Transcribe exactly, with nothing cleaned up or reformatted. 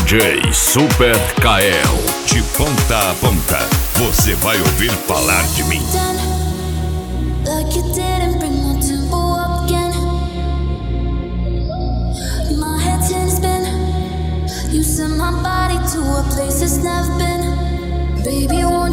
J Super Kael, de ponta a ponta, você vai ouvir falar de mim. Like you didn't bring my tempo up again. My head's in a spin. You sent my body to a place it's never been. Baby, won't